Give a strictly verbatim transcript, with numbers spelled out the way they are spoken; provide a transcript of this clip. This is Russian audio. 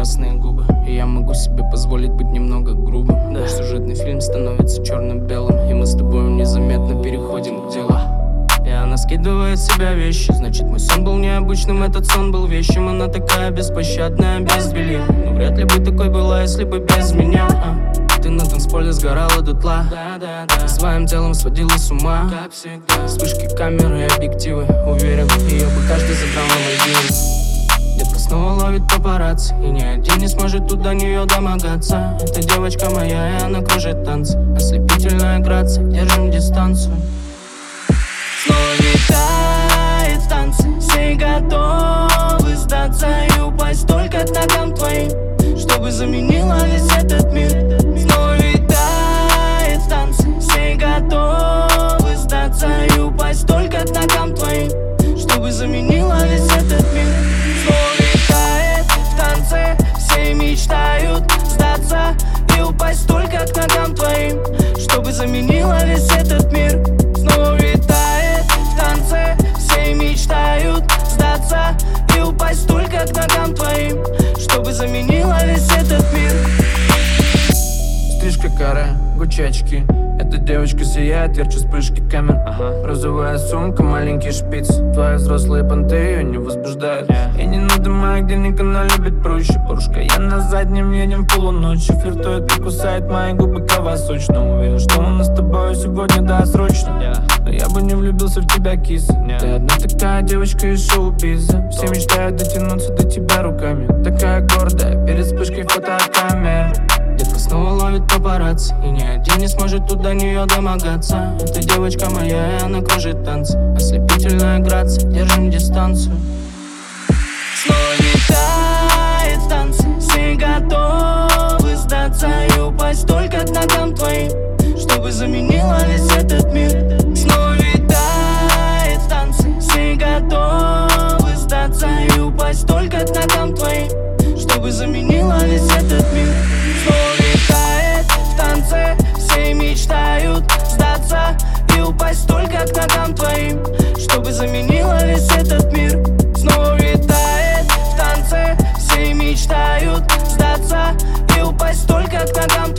красные губы, и я могу себе позволить быть немного грубым. Да. Наш сюжетный фильм становится черно-белым, и мы с тобой незаметно переходим к делу. И она скидывает с себя вещи. Значит, мой сон был необычным, этот сон был вещим. Она такая беспощадная, без белья. Но вряд ли бы такой была, если бы без меня. а. Ты на танцполе сгорала дотла, да, да, да. Своим телом сводила с ума, как всегда. Вспышки камеры и объективы. Уверен, ее бы каждый забрал на Мальдивы. Детка снова ловит папарацци, и ни один не сможет тут до нее домогаться. Эта девочка моя, и она кружит танцы. Ослепительная грация, держим дистанцию. Снова летает танцы, все готовы сдаться и упасть только к ногам твоим, чтобы заменила весь этот мир. Снова летает танцы, все готовы сдаться и упасть только к ногам твоим, чтобы заменила весь этот мир. Снова летает в танце, все мечтают сдаться и упасть только к ногам твоим, чтобы заменила весь этот мир. Снова летает в танце, все мечтают сдаться и упасть только к ногам твоим, чтобы заменила весь этот мир. Стрижка каре, Гуччи очки. Эта девочка сияет ярче вспышки камер. ага. Розовая сумка, маленький шпиц. Твои взрослые понты ее не возбуждают. yeah. И не надо моих денег, она любит проще. Порушка, я на заднем, едем в полуночи. Флиртует и кусает мои губы, кава сочно. Уверен, что у нас с тобой сегодня досрочно. yeah. Но я бы не влюбился в тебя, киса. yeah. Ты одна такая девочка из шоу-биза. Все мечтают дотянуться до тебя руками. Такая гордая, перед вспышкой фотокамер. Детка снова ловит папарацци, и ни один не сможет тут до нее домогаться. Эта девочка моя, и она кружит танцы. Ослепительная грация, держим дистанцию. Снова летает танцы, все готовы сдаться и упасть только к ногам твоим, чтобы заменила весь этот мир. Снова летает танцы, все готовы сдаться и упасть только к ногам твоим, чтобы заменила весь этот мир. Снова летает в танце, все мечтают сдаться и упасть только к ногам твоим, чтобы заменила весь этот мир. Снова летает в танце, все мечтают сдаться и упасть только к ногам твоим,